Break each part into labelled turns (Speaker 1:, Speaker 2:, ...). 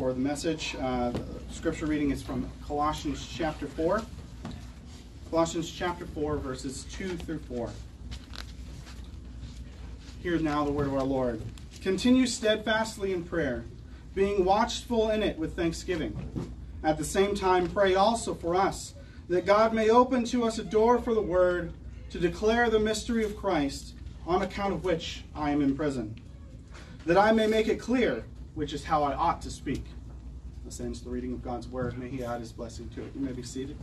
Speaker 1: for the message. The scripture reading is from Colossians chapter 4. Colossians chapter 4, verses 2 through 4. Hear now the word of our Lord. Continue steadfastly in prayer, being watchful in it with thanksgiving. At the same time, pray also for us, that God may open to us a door for the word to declare the mystery of Christ, on account of which I am in prison, that I may make it clear which is how I ought to speak. This ends the reading of God's word. May he add his blessing to it. You may be seated.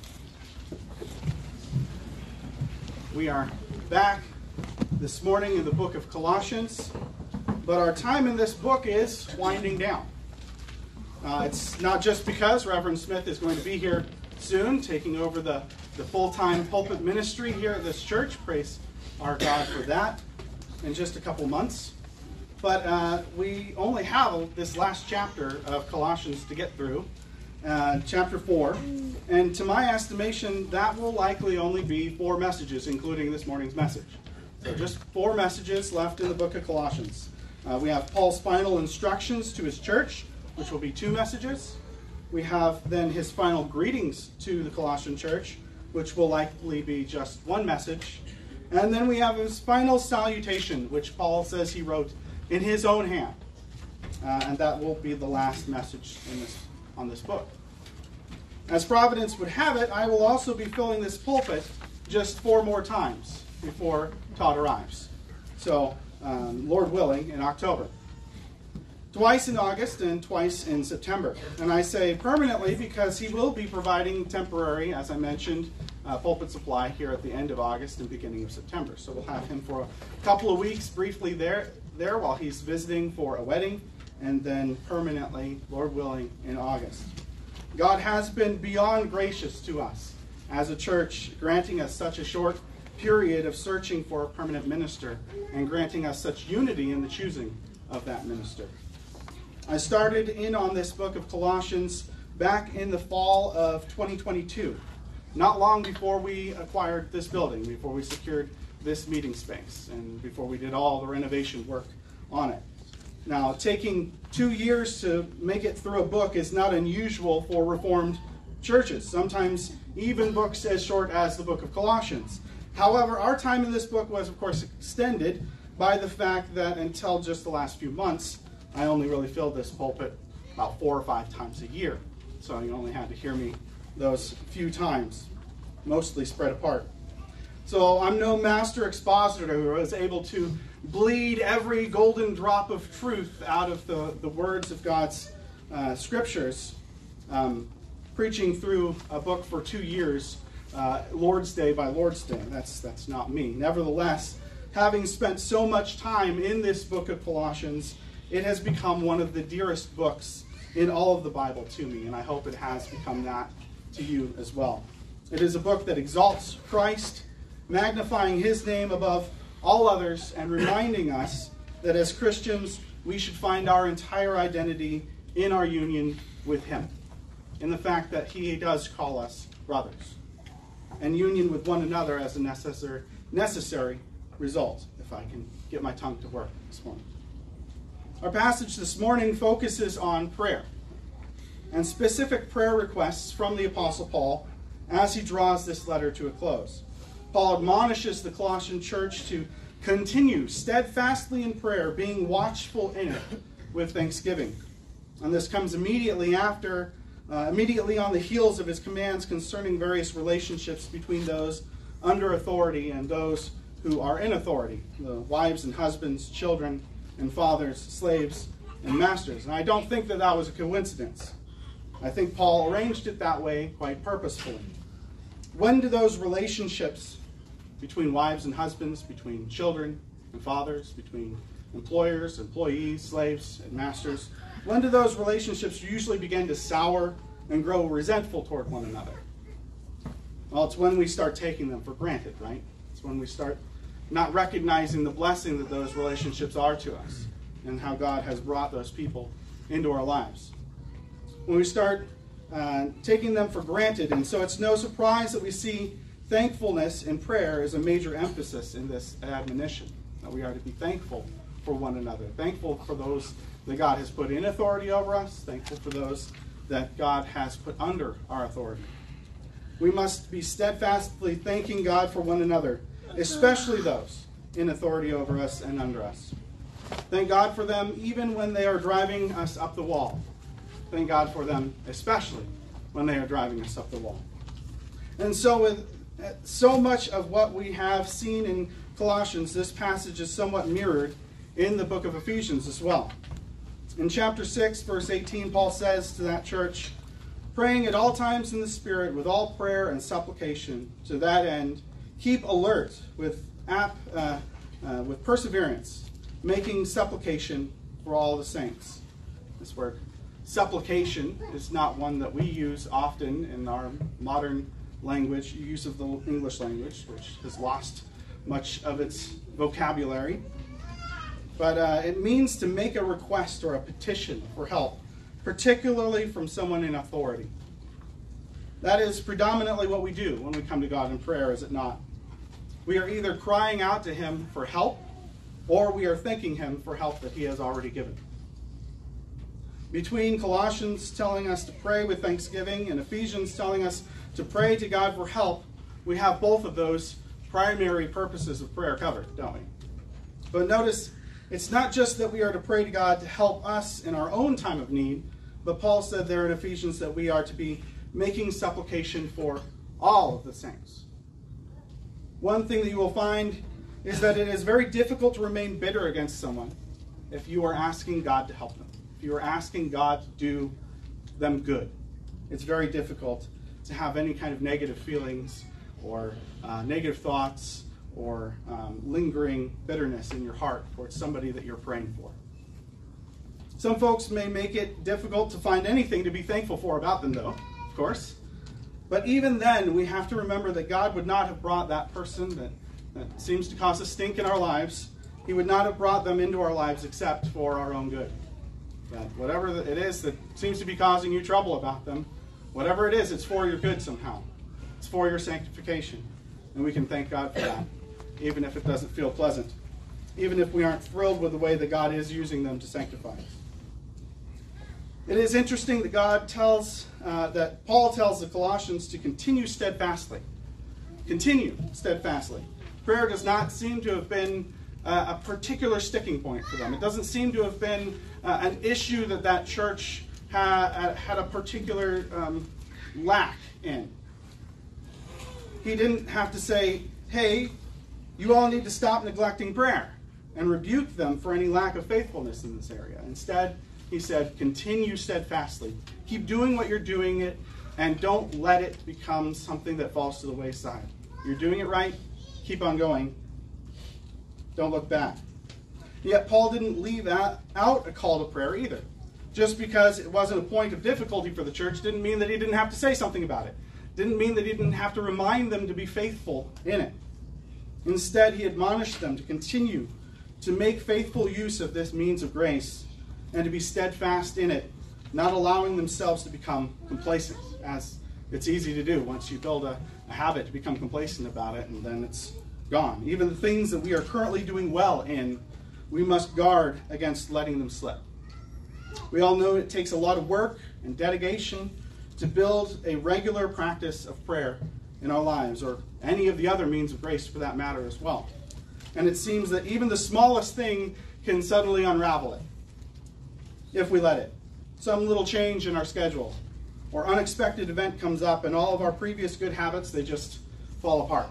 Speaker 1: We are back this morning in the book of Colossians, but our time in this book is winding down. It's not just because Reverend Smith is going to be here soon, taking over the full-time pulpit ministry here at this church. Praise our God for that in just a couple months. But we only have this last chapter of Colossians to get through, chapter 4. And to my estimation, that will likely only be 4 messages, including this morning's message. So just 4 messages left in the book of Colossians. We have Paul's final instructions to his church, which will be 2 messages. We have then his final greetings to the Colossian church, which will likely be just 1 message. And then we have his final salutation, which Paul says he wrote in his own hand. And that will be the last message on this book. As Providence would have it, I will also be filling this pulpit just 4 more times before Todd arrives. So, Lord willing, in October. Twice in August and twice in September. And I say permanently because he will be providing temporary, as I mentioned, pulpit supply here at the end of August and beginning of September. So we'll have him for a couple of weeks briefly there while he's visiting for a wedding, and then permanently, Lord willing, in August. God has been beyond gracious to us as a church, granting us such a short period of searching for a permanent minister and granting us such unity in the choosing of that minister. I started in on this book of Colossians back in the fall of 2022, not long before we acquired this building, before we secured this meeting space, and before we did all the renovation work on it. Now, taking 2 years to make it through a book is not unusual for Reformed churches, sometimes even books as short as the book of Colossians. However, our time in this book was, of course, extended by the fact that until just the last few months, I only really filled this pulpit about 4 or 5 times a year. So you only had to hear me those few times, mostly spread apart. So I'm no master expositor who is able to bleed every golden drop of truth out of the words of God's scriptures, preaching through a book for 2 years, Lord's Day by Lord's Day. That's not me. Nevertheless, having spent so much time in this book of Colossians, it has become one of the dearest books in all of the Bible to me, and I hope it has become that to you as well. It is a book that exalts Christ, magnifying his name above all others, and reminding us that as Christians, we should find our entire identity in our union with him, in the fact that he does call us brothers, and union with one another as a necessary result, if I can get my tongue to work this morning. Our passage this morning focuses on prayer and specific prayer requests from the Apostle Paul as he draws this letter to a close. Paul admonishes the Colossian church to continue steadfastly in prayer, being watchful in it with thanksgiving. And this comes immediately on the heels of his commands concerning various relationships between those under authority and those who are in authority, the wives and husbands, children and fathers, slaves and masters. And I don't think that was a coincidence. I think Paul arranged it that way quite purposefully. When do those relationships between wives and husbands, between children and fathers, between employers, employees, slaves and masters, when do those relationships usually begin to sour and grow resentful toward one another? Well, it's when we start taking them for granted, right? It's when we start not recognizing the blessing that those relationships are to us and how God has brought those people into our lives. When we start taking them for granted, and so it's no surprise that we see thankfulness in prayer as a major emphasis in this admonition, that we are to be thankful for one another, thankful for those that God has put in authority over us, thankful for those that God has put under our authority. We must be steadfastly thanking God for one another, especially those in authority over us and under us. Thank God for them even when they are driving us up the wall. Thank God for them especially when they are driving us up the wall. And so with so much of what we have seen in Colossians, this passage is somewhat mirrored in the book of Ephesians as well. In chapter 6, verse 18, Paul says to that church, "Praying at all times in the Spirit with all prayer and supplication, to that end, keep alert with perseverance, making supplication for all the saints." This word, supplication, is not one that we use often in our modern language, use of the English language, which has lost much of its vocabulary. But it means to make a request or a petition for help, particularly from someone in authority. That is predominantly what we do when we come to God in prayer, is it not? We are either crying out to Him for help, or we are thanking Him for help that He has already given. Between Colossians telling us to pray with thanksgiving and Ephesians telling us to pray to God for help, we have both of those primary purposes of prayer covered, don't we? But notice, it's not just that we are to pray to God to help us in our own time of need, but Paul said there in Ephesians that we are to be making supplication for all of the saints. One thing that you will find is that it is very difficult to remain bitter against someone if you are asking God to help them, if you are asking God to do them good. It's very difficult to have any kind of negative feelings or negative thoughts or lingering bitterness in your heart towards somebody that you're praying for. Some folks may make it difficult to find anything to be thankful for about them, though, of course. But even then, we have to remember that God would not have brought that person that seems to cause a stink in our lives. He would not have brought them into our lives except for our own good. That whatever it is that seems to be causing you trouble about them, whatever it is, it's for your good somehow. It's for your sanctification. And we can thank God for that, even if it doesn't feel pleasant, even if we aren't thrilled with the way that God is using them to sanctify us. It is interesting that that Paul tells the Colossians to continue steadfastly. Continue steadfastly. Prayer does not seem to have been a particular sticking point for them. It doesn't seem to have been an issue that church had a particular lack in. He didn't have to say, "Hey, you all need to stop neglecting prayer," and rebuke them for any lack of faithfulness in this area. Instead, he said, continue steadfastly. Keep doing what you're doing it, and don't let it become something that falls to the wayside. You're doing it right. Keep on going. Don't look back. Yet Paul didn't leave out a call to prayer either. Just because it wasn't a point of difficulty for the church didn't mean that he didn't have to say something about it. Didn't mean that he didn't have to remind them to be faithful in it. Instead, he admonished them to continue to make faithful use of this means of grace and to be steadfast in it, not allowing themselves to become complacent, as it's easy to do once you build a habit to become complacent about it, and then it's gone. Even the things that we are currently doing well in, we must guard against letting them slip. We all know it takes a lot of work and dedication to build a regular practice of prayer in our lives, or any of the other means of grace for that matter as well. And it seems that even the smallest thing can suddenly unravel it, if we let it. Some little change in our schedule, or unexpected event comes up, and all of our previous good habits, they just fall apart.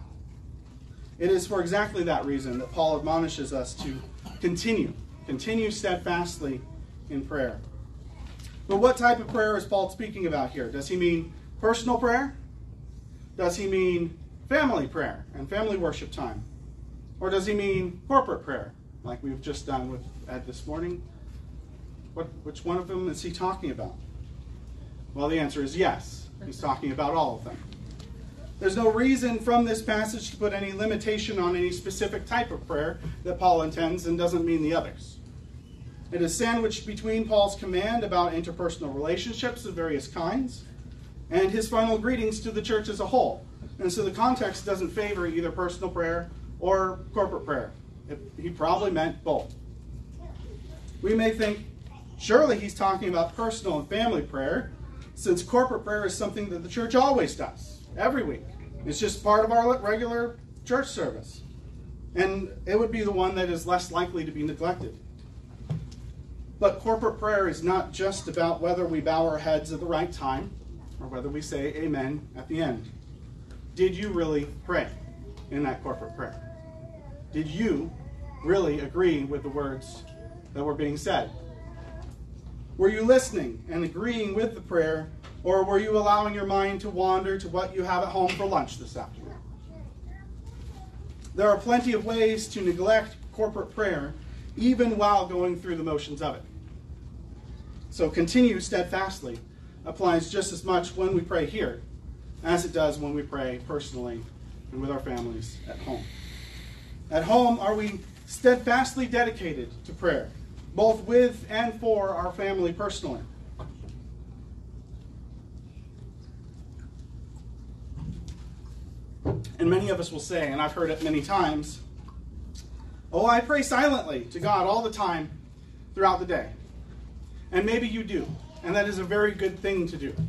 Speaker 1: It is for exactly that reason that Paul admonishes us to continue steadfastly in prayer. But what type of prayer is Paul speaking about here? Does he mean personal prayer? Does he mean family prayer and family worship time? Or does he mean corporate prayer, like we've just done with Ed this morning? Which one of them is he talking about? Well, the answer is yes. He's talking about all of them. There's no reason from this passage to put any limitation on any specific type of prayer that Paul intends and doesn't mean the others. It is sandwiched between Paul's command about interpersonal relationships of various kinds and his final greetings to the church as a whole. And so the context doesn't favor either personal prayer or corporate prayer. He probably meant both. We may think, surely he's talking about personal and family prayer, since corporate prayer is something that the church always does, every week. It's just part of our regular church service. And it would be the one that is less likely to be neglected. But corporate prayer is not just about whether we bow our heads at the right time or whether we say amen at the end. Did you really pray in that corporate prayer? Did you really agree with the words that were being said? Were you listening and agreeing with the prayer, or were you allowing your mind to wander to what you have at home for lunch this afternoon? There are plenty of ways to neglect corporate prayer, even while going through the motions of it. So continue steadfastly applies just as much when we pray here as it does when we pray personally and with our families at home. At home, are we steadfastly dedicated to prayer, both with and for our family personally? And many of us will say, and I've heard it many times, oh, I pray silently to God all the time throughout the day. And maybe you do, and that is a very good thing to do.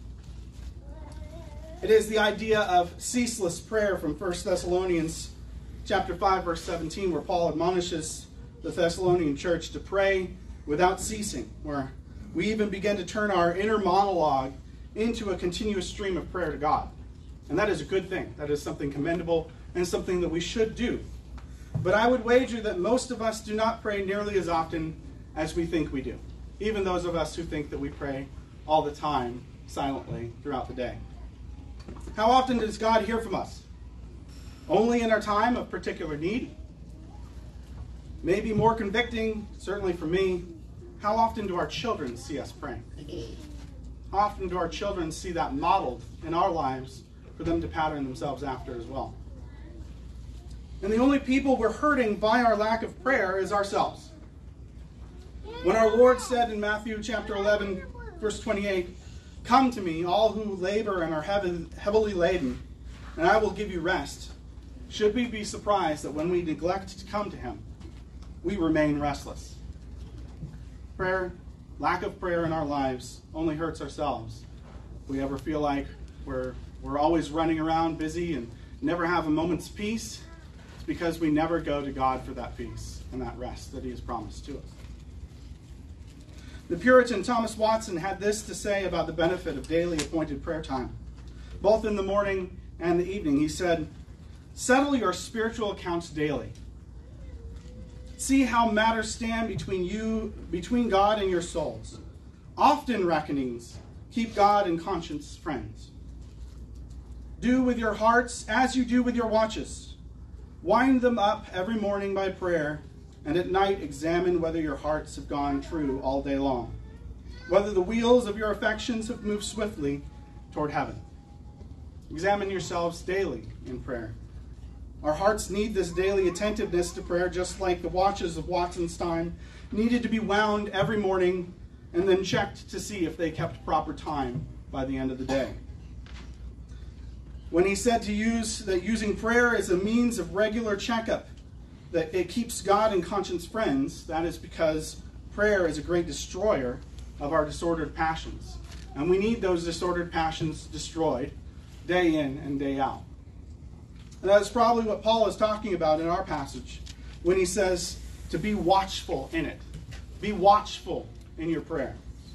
Speaker 1: It is the idea of ceaseless prayer from 1 Thessalonians chapter 5, verse 17, where Paul admonishes the Thessalonian church to pray without ceasing, where we even begin to turn our inner monologue into a continuous stream of prayer to God. And that is a good thing. That is something commendable and something that we should do. But I would wager that most of us do not pray nearly as often as we think we do, even those of us who think that we pray all the time silently throughout the day. How often does God hear from us? Only in our time of particular need? Maybe more convicting, certainly for me, how often do our children see us praying? How often do our children see that modeled in our lives for them to pattern themselves after as well? And the only people we're hurting by our lack of prayer is ourselves. When our Lord said in Matthew chapter 11, verse 28, "Come to me, all who labor and are heavily laden, and I will give you rest," should we be surprised that when we neglect to come to him, we remain restless? Prayer, lack of prayer in our lives only hurts ourselves. If we ever feel like we're always running around busy and never have a moment's peace, it's because we never go to God for that peace and that rest that he has promised to us. The Puritan Thomas Watson had this to say about the benefit of daily appointed prayer time, both in the morning and the evening. He said, "Settle your spiritual accounts daily. See how matters stand between God and your souls. Often reckonings keep God and conscience friends. Do with your hearts as you do with your watches. Wind them up every morning by prayer, and at night examine whether your hearts have gone true all day long, whether the wheels of your affections have moved swiftly toward heaven." Examine yourselves daily in prayer. Our hearts need this daily attentiveness to prayer, just like the watches of Watson's time needed to be wound every morning and then checked to see if they kept proper time by the end of the day. When he said to using prayer as a means of regular checkup, that it keeps God and conscience friends, that is because prayer is a great destroyer of our disordered passions. And we need those disordered passions destroyed day in and day out. And that's probably what Paul is talking about in our passage when he says to be watchful in it. Be watchful in your prayer.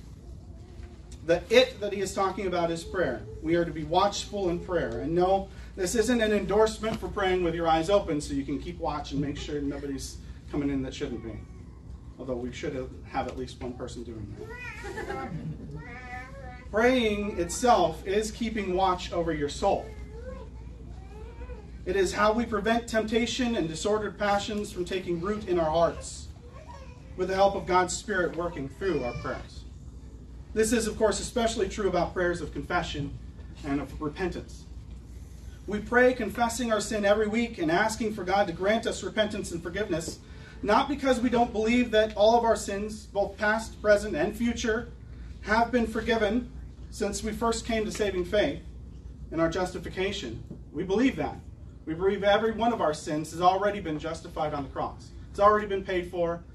Speaker 1: The it that he is talking about is prayer. We are to be watchful in prayer. And no, this isn't an endorsement for praying with your eyes open so you can keep watch and make sure nobody's coming in that shouldn't be. Although we should have at least one person doing that. Praying itself is keeping watch over your soul. It is how we prevent temptation and disordered passions from taking root in our hearts with the help of God's Spirit working through our prayers. This is, of course, especially true about prayers of confession and of repentance. We pray confessing our sin every week and asking for God to grant us repentance and forgiveness, not because we don't believe that all of our sins, both past, present, and future, have been forgiven since we first came to saving faith and our justification. We believe that. We believe every one of our sins has already been justified on the cross. It's already been paid for.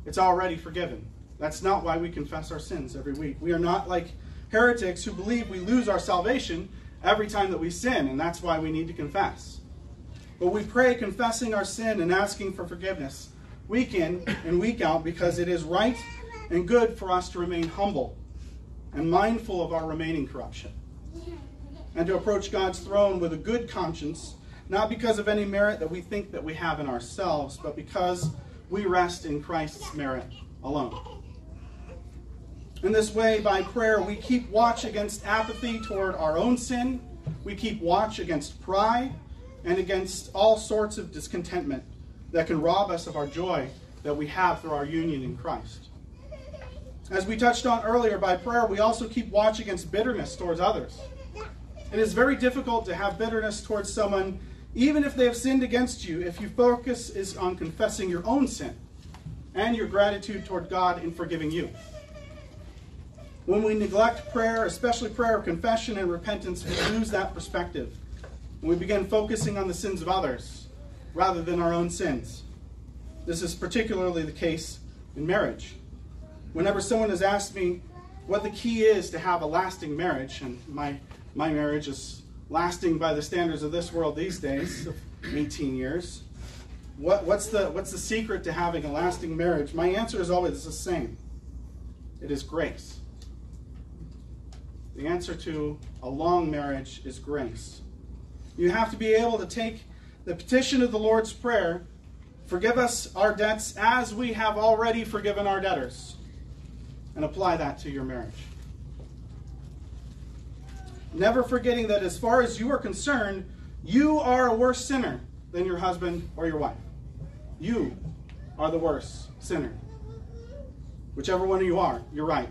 Speaker 1: It's already forgiven. That's not why we confess our sins every week. We are not like heretics who believe we lose our salvation every time that we sin, and that's why we need to confess. But we pray confessing our sin and asking for forgiveness week in and week out because it is right and good for us to remain humble and mindful of our remaining corruption, and to approach God's throne with a good conscience, not because of any merit that we think that we have in ourselves, but because we rest in Christ's merit alone. In this way, by prayer, we keep watch against apathy toward our own sin, we keep watch against pride, and against all sorts of discontentment that can rob us of our joy that we have through our union in Christ. As we touched on earlier, by prayer, we also keep watch against bitterness towards others. It is very difficult to have bitterness towards someone, even if they have sinned against you, if your focus is on confessing your own sin and your gratitude toward God in forgiving you. When we neglect prayer, especially prayer of confession and repentance, we lose that perspective. And we begin focusing on the sins of others rather than our own sins. This is particularly the case in marriage. Whenever someone has asked me what the key is to have a lasting marriage, and my marriage is lasting by the standards of this world these days, of 18 years, what's the secret to having a lasting marriage? My answer is always the same. It is grace. The answer to a long marriage is grace. You have to be able to take the petition of the Lord's Prayer, forgive us our debts as we have already forgiven our debtors, and apply that to your marriage. Never forgetting that as far as you are concerned, you are a worse sinner than your husband or your wife. You are the worse sinner. Whichever one of you are, you're right.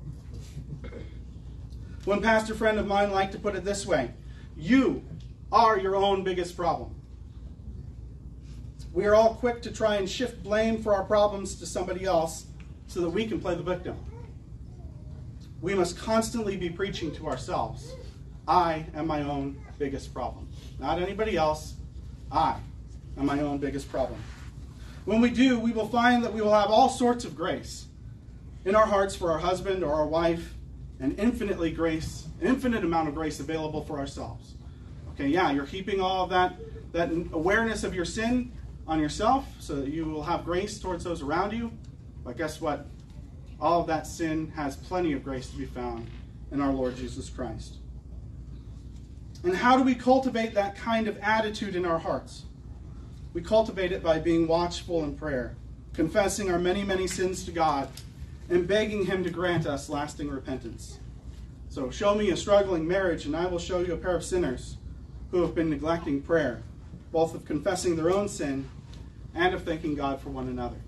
Speaker 1: One pastor friend of mine liked to put it this way: you are your own biggest problem. We are all quick to try and shift blame for our problems to somebody else so that we can play the victim. We must constantly be preaching to ourselves. I am my own biggest problem. Not anybody else. I am my own biggest problem. When we do, we will find that we will have all sorts of grace in our hearts for our husband or our wife, and infinite amount of grace available for ourselves. Okay, yeah, you're heaping all of that awareness of your sin on yourself so that you will have grace towards those around you. But guess what? All of that sin has plenty of grace to be found in our Lord Jesus Christ. And how do we cultivate that kind of attitude in our hearts? We cultivate it by being watchful in prayer, confessing our many, many sins to God, and begging Him to grant us lasting repentance. So show me a struggling marriage, and I will show you a pair of sinners who have been neglecting prayer, both of confessing their own sin and of thanking God for one another.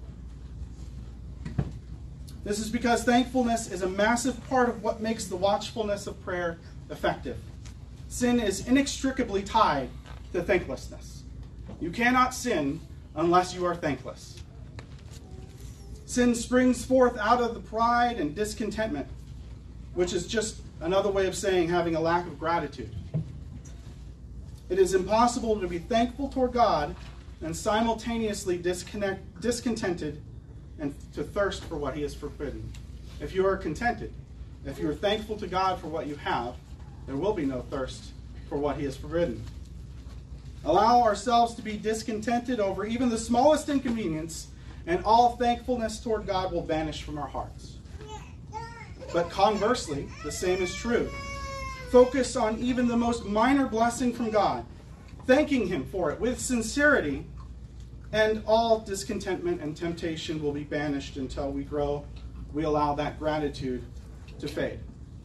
Speaker 1: This is because thankfulness is a massive part of what makes the watchfulness of prayer effective. Sin is inextricably tied to thanklessness. You cannot sin unless you are thankless. Sin springs forth out of the pride and discontentment, which is just another way of saying having a lack of gratitude. It is impossible to be thankful toward God and simultaneously discontented and to thirst for what He has forbidden. If you are contented, if you are thankful to God for what you have, there will be no thirst for what He has forbidden. Allow ourselves to be discontented over even the smallest inconvenience, and all thankfulness toward God will vanish from our hearts. But conversely, the same is true. Focus on even the most minor blessing from God, thanking Him for it with sincerity, and all discontentment and temptation will be banished until we allow that gratitude to fade.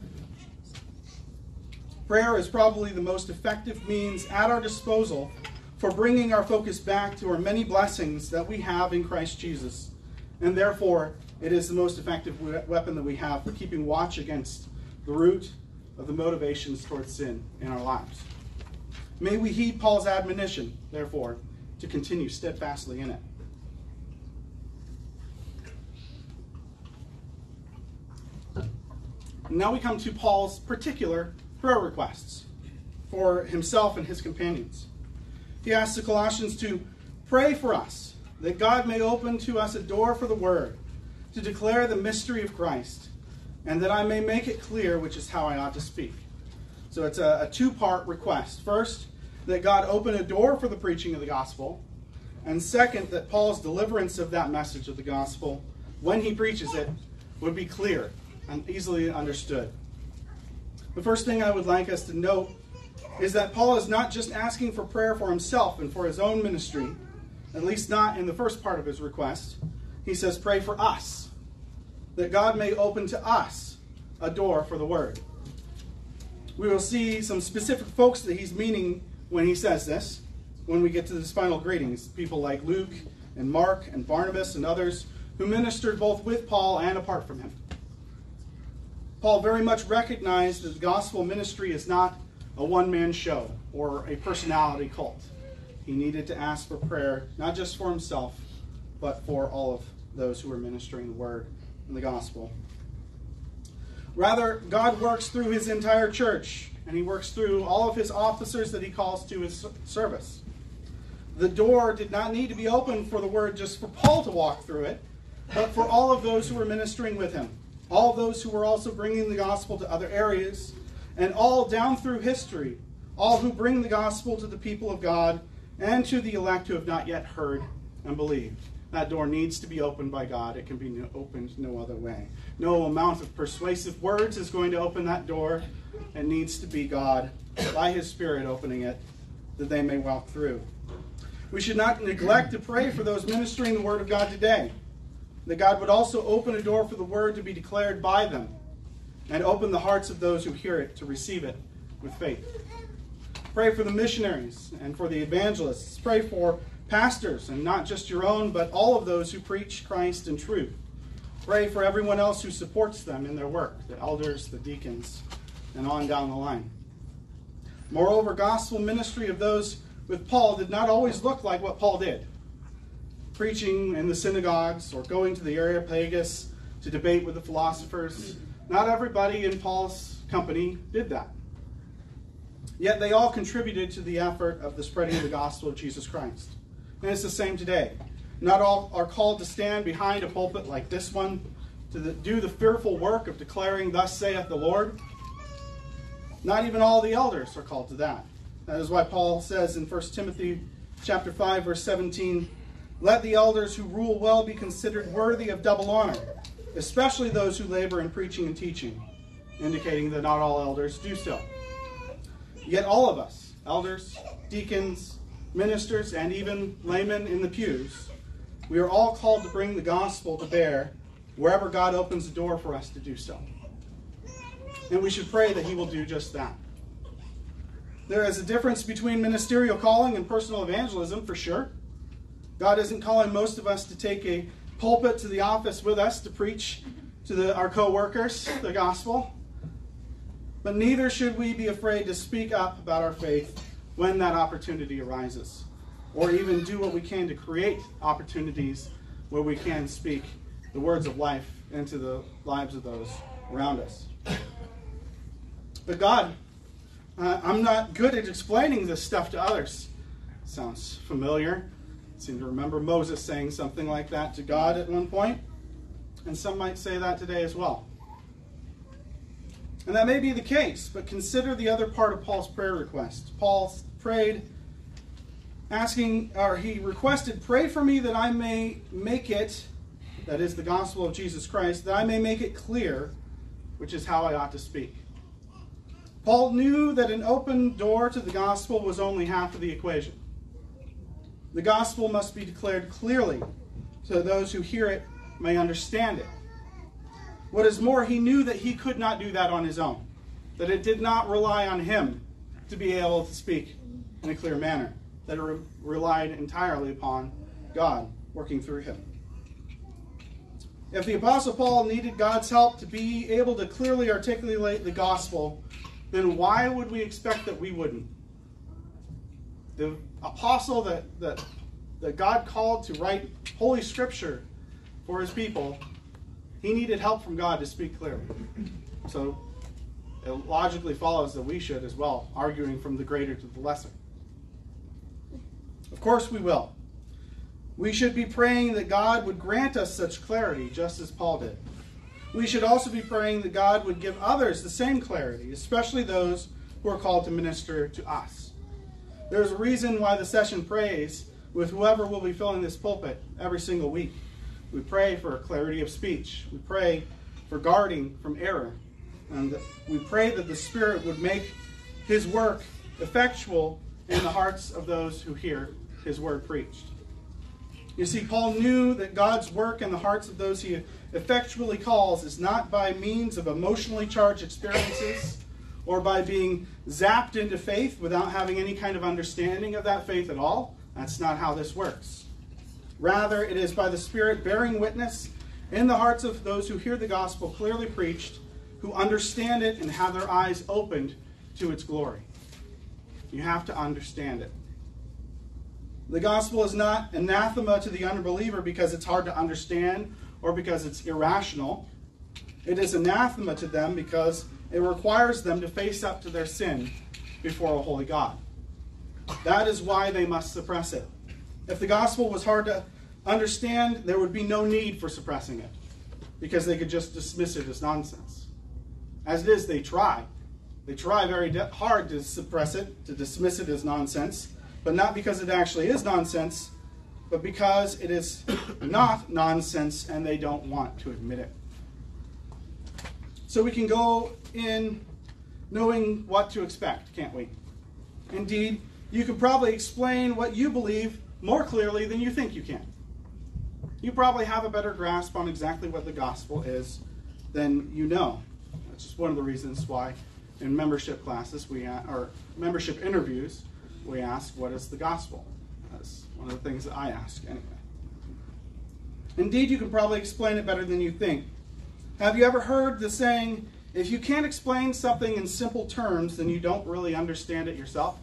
Speaker 1: Prayer is probably the most effective means at our disposal for bringing our focus back to our many blessings that we have in Christ Jesus. And therefore, it is the most effective weapon that we have for keeping watch against the root of the motivations towards sin in our lives. May we heed Paul's admonition, therefore, to continue steadfastly in it. Now we come to Paul's particular prayer requests for himself and his companions. He asks the Colossians to pray for us, that God may open to us a door for the word, to declare the mystery of Christ, and that I may make it clear which is how I ought to speak. So it's a two-part request. First, that God open a door for the preaching of the gospel, and second, that Paul's deliverance of that message of the gospel, when he preaches it, would be clear and easily understood. The first thing I would like us to note is that Paul is not just asking for prayer for himself and for his own ministry, at least not in the first part of his request. He says, pray for us, that God may open to us a door for the word. We will see some specific folks that he's meaning when he says this, when we get to his final greetings. People like Luke and Mark and Barnabas and others who ministered both with Paul and apart from him. Paul very much recognized that the gospel ministry is not a one-man show or a personality cult. He needed to ask for prayer, not just for himself, but for all of those who were ministering the word and the gospel. Rather, God works through his entire church, and he works through all of his officers that he calls to his service. The door did not need to be opened for the word just for Paul to walk through it, but for all of those who were ministering with him, all of those who were also bringing the gospel to other areas, and all down through history, all who bring the gospel to the people of God and to the elect who have not yet heard and believed. That door needs to be opened by God. It can be opened no other way. No amount of persuasive words is going to open that door. It needs to be God, by his Spirit, opening it, that they may walk through. We should not neglect to pray for those ministering the word of God today, that God would also open a door for the word to be declared by them, and open the hearts of those who hear it to receive it with faith. Pray for the missionaries and for the evangelists. Pray for pastors, and not just your own, but all of those who preach Christ in truth. Pray for everyone else who supports them in their work, the elders, the deacons, and on down the line. Moreover, gospel ministry of those with Paul did not always look like what Paul did. Preaching in the synagogues or going to the Areopagus to debate with the philosophers. Not everybody in Paul's company did that. Yet they all contributed to the effort of the spreading of the gospel of Jesus Christ. And it's the same today. Not all are called to stand behind a pulpit like this one to do the fearful work of declaring, "Thus saith the Lord." Not even all the elders are called to that. That is why Paul says in 1 Timothy chapter 5, verse 17, "Let the elders who rule well be considered worthy of double honor, especially those who labor in preaching and teaching," indicating that not all elders do so. Yet all of us, elders, deacons, ministers, and even laymen in the pews, we are all called to bring the gospel to bear wherever God opens the door for us to do so. And we should pray that he will do just that. There is a difference between ministerial calling and personal evangelism, for sure. God isn't calling most of us to take a pulpit to the office with us to preach to our co-workers the gospel. But neither should we be afraid to speak up about our faith when that opportunity arises, or even do what we can to create opportunities where we can speak the words of life into the lives of those around us. But God, I'm not good at explaining this stuff to others. Sounds familiar. I seem to remember Moses saying something like that to God at one point, and some might say that today as well. And that may be the case, but consider the other part of Paul's prayer request. Paul prayed, he requested, "Pray for me that I may make it," that is the gospel of Jesus Christ, "that I may make it clear, which is how I ought to speak." Paul knew that an open door to the gospel was only half of the equation. The gospel must be declared clearly so those who hear it may understand it. What is more, he knew that he could not do that on his own, that it did not rely on him to be able to speak in a clear manner, that it relied entirely upon God working through him. If the Apostle Paul needed God's help to be able to clearly articulate the gospel, then why would we expect that we wouldn't? The apostle that God called to write Holy Scripture for his people, he needed help from God to speak clearly. So it logically follows that we should as well, arguing from the greater to the lesser. Of course we will. We should be praying that God would grant us such clarity, just as Paul did. We should also be praying that God would give others the same clarity, especially those who are called to minister to us. There's a reason why the session prays with whoever will be filling this pulpit every single week. We pray for clarity of speech. We pray for guarding from error. And we pray that the Spirit would make his work effectual in the hearts of those who hear his word preached. You see, Paul knew that God's work in the hearts of those he effectually calls is not by means of emotionally charged experiences or by being zapped into faith without having any kind of understanding of that faith at all. That's not how this works. Rather, it is by the Spirit bearing witness in the hearts of those who hear the gospel clearly preached, who understand it and have their eyes opened to its glory. You have to understand it. The gospel is not anathema to the unbeliever because it's hard to understand or because it's irrational. It is anathema to them because it requires them to face up to their sin before a holy God. That is why they must suppress it. If the gospel was hard to understand, there would be no need for suppressing it because they could just dismiss it as nonsense. As it is, they try. They try very hard to suppress it, to dismiss it as nonsense, but not because it actually is nonsense, but because it is not nonsense and they don't want to admit it. So we can go in knowing what to expect, can't we? Indeed, you could probably explain what you believe more clearly than you think you can. You probably have a better grasp on exactly what the gospel is than you know. That's just one of the reasons why in membership classes, or membership interviews, we ask, what is the gospel? That's one of the things that I ask anyway. Indeed, you can probably explain it better than you think. Have you ever heard the saying, if you can't explain something in simple terms, then you don't really understand it yourself?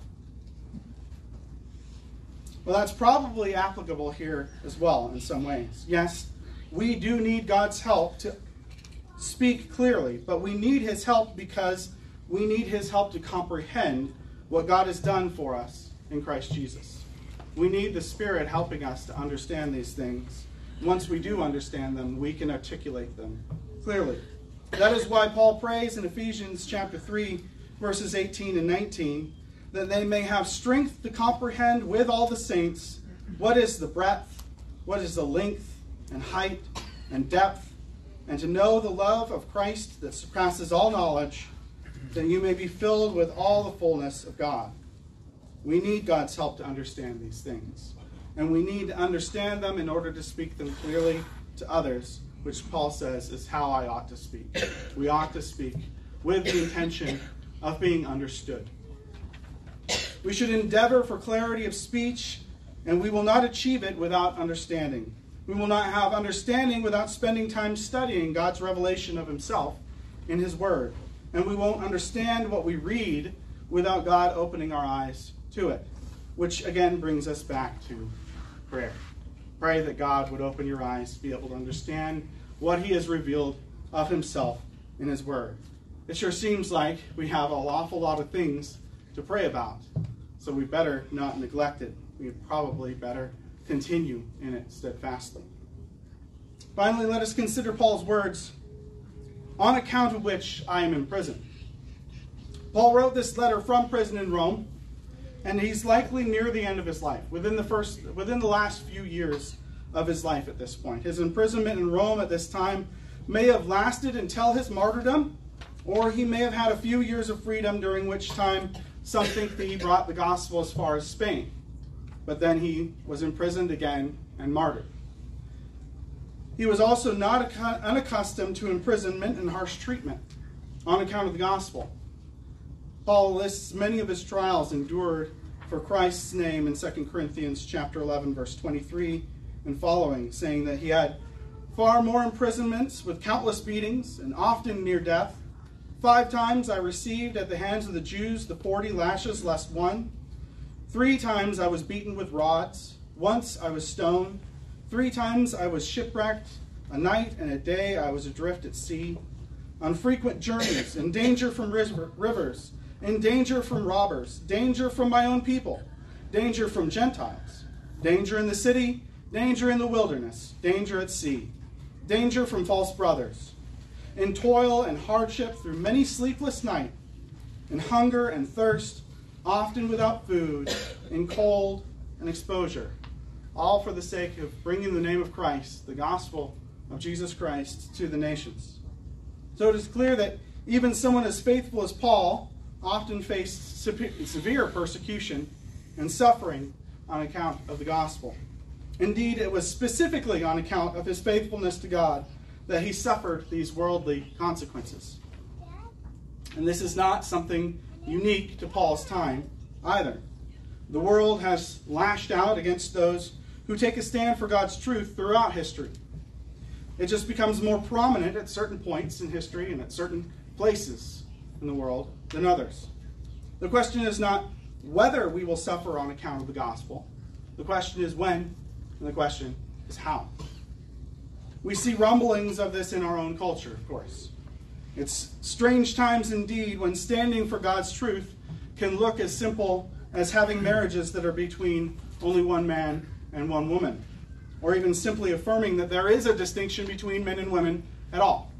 Speaker 1: Well, that's probably applicable here as well in some ways. Yes, we do need God's help to speak clearly, but we need his help because we need his help to comprehend what God has done for us in Christ Jesus. We need the Spirit helping us to understand these things. Once we do understand them, we can articulate them clearly. That is why Paul prays in Ephesians chapter 3, verses 18 and 19, that they may have strength to comprehend with all the saints what is the breadth, what is the length and height and depth, and to know the love of Christ that surpasses all knowledge, that you may be filled with all the fullness of God. We need God's help to understand these things. And we need to understand them in order to speak them clearly to others, which Paul says is how I ought to speak. We ought to speak with the intention of being understood. We should endeavor for clarity of speech, and we will not achieve it without understanding. We will not have understanding without spending time studying God's revelation of himself in his word. And we won't understand what we read without God opening our eyes to it, which again brings us back to prayer. Pray that God would open your eyes to be able to understand what he has revealed of himself in his word. It sure seems like we have an awful lot of things to pray about, so we better not neglect it. We probably better continue in it steadfastly. Finally, let us consider Paul's words, on account of which I am in prison. Paul wrote this letter from prison in Rome, and he's likely near the end of his life, within the last few years of his life at this point. His imprisonment in Rome at this time may have lasted until his martyrdom, or he may have had a few years of freedom, during which time some think that he brought the gospel as far as Spain. But then he was imprisoned again and martyred. He was also not unaccustomed to imprisonment and harsh treatment on account of the gospel. Paul lists many of his trials endured for Christ's name in 2 Corinthians chapter 11, verse 23 and following, saying that he had far more imprisonments with countless beatings and often near death. 5 times I received at the hands of the Jews the 40 lashes less one. 3 times I was beaten with rods. Once I was stoned. 3 times I was shipwrecked. A night and a day I was adrift at sea. On frequent journeys, in danger from rivers, in danger from robbers, danger from my own people, danger from Gentiles, danger in the city, danger in the wilderness, danger at sea, danger from false brothers, in toil and hardship through many sleepless nights, in hunger and thirst, often without food, in cold and exposure, all for the sake of bringing the name of Christ, the gospel of Jesus Christ, to the nations. So it is clear that even someone as faithful as Paul often faced severe persecution and suffering on account of the gospel. Indeed, it was specifically on account of his faithfulness to God that he suffered these worldly consequences. And this is not something unique to Paul's time either. The world has lashed out against those who take a stand for God's truth throughout history. It just becomes more prominent at certain points in history and at certain places in the world than others. The question is not whether we will suffer on account of the gospel. The question is when, and the question is how. We see rumblings of this in our own culture, of course. It's strange times indeed when standing for God's truth can look as simple as having marriages that are between only one man and one woman, or even simply affirming that there is a distinction between men and women at all.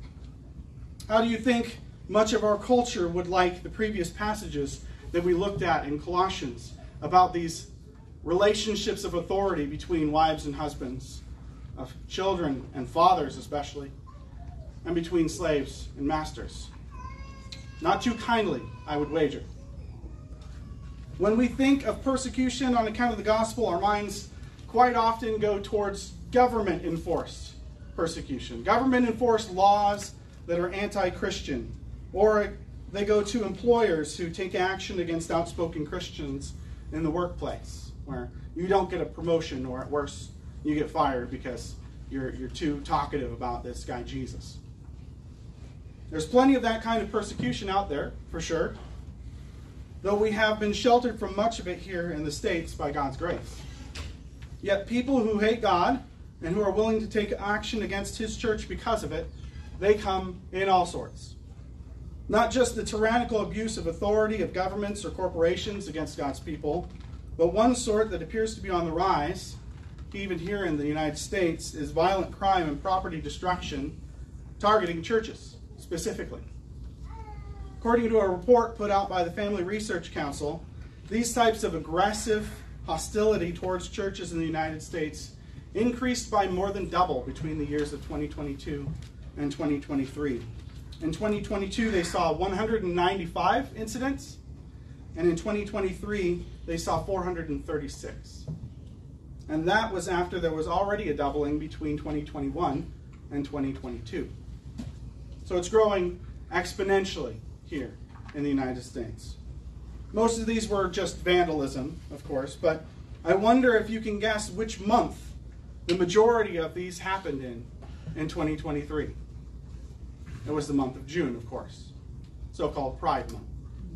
Speaker 1: How do you think much of our culture would like the previous passages that we looked at in Colossians about these relationships of authority between wives and husbands, of children and fathers especially, and between slaves and masters? Not too kindly, I would wager. When we think of persecution on account of the gospel, our minds quite often go towards government-enforced persecution. Government-enforced laws that are anti-Christian. Or they go to employers who take action against outspoken Christians in the workplace, where you don't get a promotion, or at worst, you get fired because you're too talkative about this guy Jesus. There's plenty of that kind of persecution out there, for sure, though we have been sheltered from much of it here in the States by God's grace. Yet people who hate God and who are willing to take action against his church because of it, they come in all sorts. Not just the tyrannical abuse of authority of governments or corporations against God's people, but one sort that appears to be on the rise, even here in the United States, is violent crime and property destruction targeting churches specifically. According to a report put out by the Family Research Council, these types of aggressive hostility towards churches in the United States increased by more than double between the years of 2022 and 2023. In 2022, they saw 195 incidents, and in 2023, they saw 436. And that was after there was already a doubling between 2021 and 2022. So it's growing exponentially here in the United States. Most of these were just vandalism, of course, but I wonder if you can guess which month the majority of these happened in 2023. It was the month of June, of course, so-called Pride Month.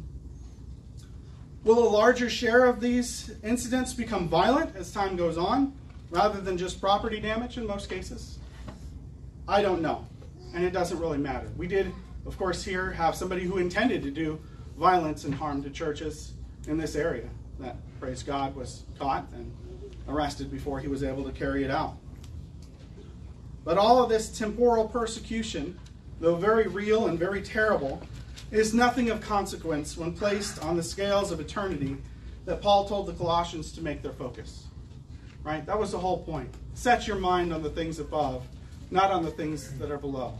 Speaker 1: Will a larger share of these incidents become violent as time goes on, rather than just property damage in most cases? I don't know, and it doesn't really matter. We did, of course, here have somebody who intended to do violence and harm to churches in this area that, praise God, was caught and arrested before he was able to carry it out. But all of this temporal persecution, though very real and very terrible, is nothing of consequence when placed on the scales of eternity that Paul told the Colossians to make their focus. Right? That was the whole point. Set your mind on the things above, not on the things that are below.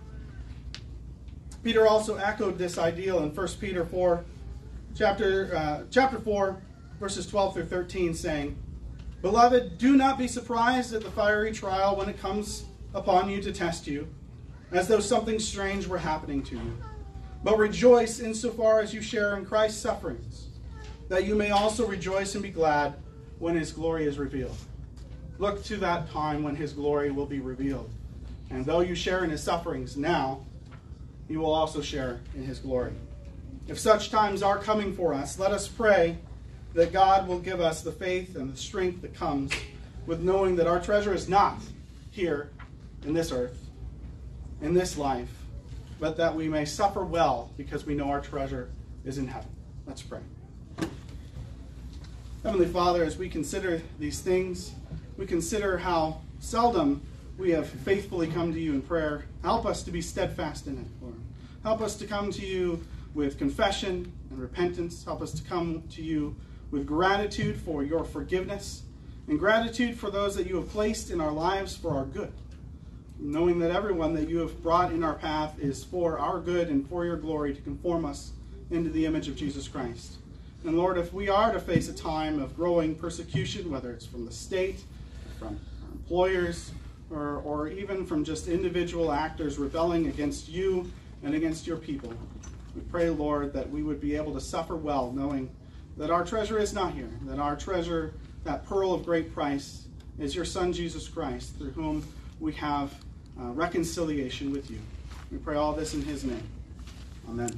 Speaker 1: Peter also echoed this ideal in 1 Peter 4, chapter 4, verses 12 through 13, saying, "Beloved, do not be surprised at the fiery trial when it comes upon you to test you, as though something strange were happening to you. But rejoice insofar as you share in Christ's sufferings, that you may also rejoice and be glad when his glory is revealed." Look to that time when his glory will be revealed. And though you share in his sufferings now, you will also share in his glory. If such times are coming for us, let us pray that God will give us the faith and the strength that comes with knowing that our treasure is not here in this earth, in this life, but that we may suffer well because we know our treasure is in heaven. Let's pray. Heavenly Father, as we consider these things, we consider how seldom we have faithfully come to you in prayer, help us to be steadfast in it, Lord. Help us to come to you with confession and repentance. Help us to come to you with gratitude for your forgiveness and gratitude for those that you have placed in our lives for our good, knowing that everyone that you have brought in our path is for our good and for your glory to conform us into the image of Jesus Christ. And Lord, if we are to face a time of growing persecution, whether it's from the state, from our employers, or even from just individual actors rebelling against you and against your people, we pray, Lord, that we would be able to suffer well, knowing that our treasure is not here, that our treasure, that pearl of great price, is your Son, Jesus Christ, through whom we have reconciliation with you. We pray all this in his name. Amen.